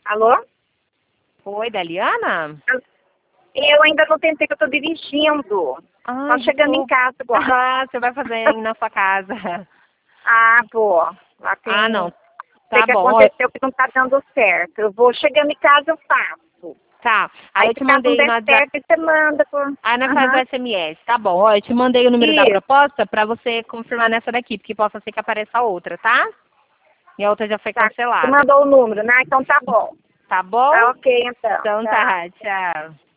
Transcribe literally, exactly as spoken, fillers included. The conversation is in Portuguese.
Alô? Oi, Daliana? Eu ainda não tentei, que eu tô dirigindo. Ah, Tô chegando em casa agora. Ah, você vai fazer aí na sua casa. Ah, vou. Lá tem... Ah, não. Sei Tá que bom. Ó, aconteceu que não tá dando certo. Eu vou chegando em casa, eu faço. tá. Aí, Aí eu se te caso não mandei no der WhatsApp. certo, você manda por... Aí na casa do Aham. S M S. Tá bom. Ó, eu te mandei o número da Isso. proposta pra você confirmar nessa daqui, porque possa ser que apareça a outra, tá? E a outra já foi Tá. Você cancelada. mandou o número, né? Então tá bom. Tá bom? Tá ok, então. Então Tá. tá. Tchau.